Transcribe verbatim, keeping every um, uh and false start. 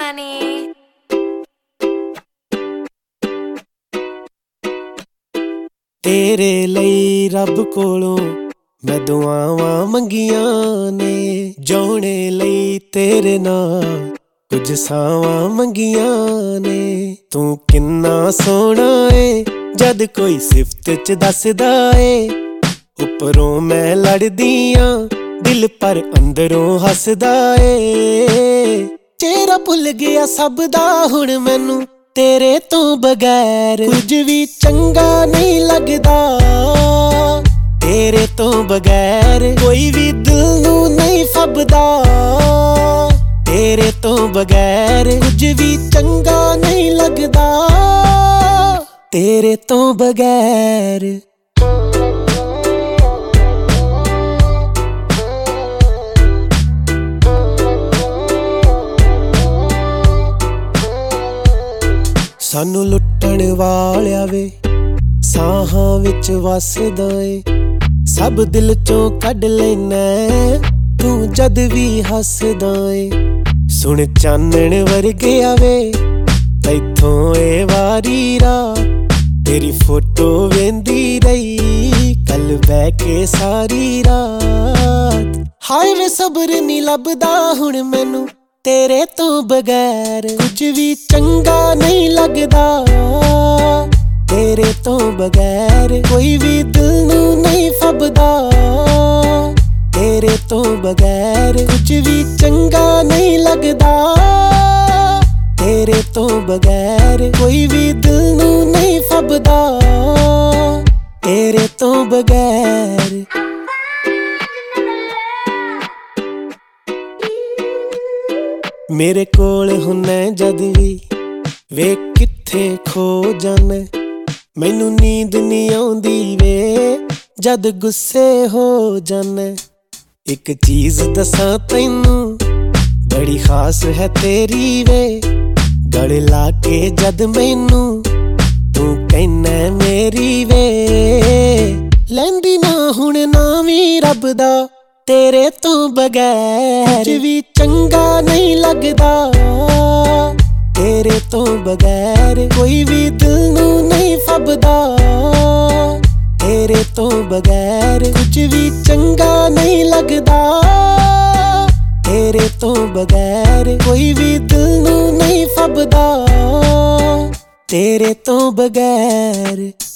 money. तेरे लई रब कोलों मैं दुआवां मंगियां ने, जोने लई तेरे नाल कुछ सावां मंगियां ने। तू किन्ना सोहना ए जद कोई सिफत च दसदा ए, उपरों मैं लड़दियां दिल पर अंदरों हसदा ए। चेहरा भुल गया सब दा हुण मैनू तेरे तो बगैर कुछ भी चंगा नहीं लगदा। तेरे तो बगैर कोई भी दिल नू नहीं फबदा। तेरे तो बगैर कुछ भी चंगा नहीं लगदा। तेरे तो बगैर सानू लुट्टण वालिया वे साहां विच वसदा ए, सब दिल चों कढ लैना तू जद भी हसदा ए। सुन चानण वर्गे आवे तैथों ए वारी रात, तेरी फोटो वेंदी रही कल बैठ के सारी रात। हाय वे सब्र नी लभदा हुण मैनू तेरे तो बगैर कुछ भी चंगा नहीं लगदा। तेरे तो बगैर कोई भी दिल नू नहीं फबदा। तेरे तो बगैर कुछ भी चंगा नहीं लगदा। तेरे तो बगैर कोई भी दिल नू नहीं फबदा। तेरे तो बगैर मेरे कोल हुन्ना जद भी वे किथे खो जाना, मैनू नींद नी आउंदी वे जद गुस्से हो जाना। एक चीज दसां तैनू बड़ी खास है तेरी वे, गल ला के जद मैनू तू कहना मेरी वे। लैंदी ना हुण नाम ही रब दा तेरे तो बगैर कुछ भी चंगा नहीं लगदा। तेरे तो बगैर कोई भी दिल नू नहीं फबदा। तेरे तो बगैर कुछ भी चंगा नहीं लगदा। तेरे तो बगैर कोई भी दिल नू नहीं फबदा। तेरे तो बगैर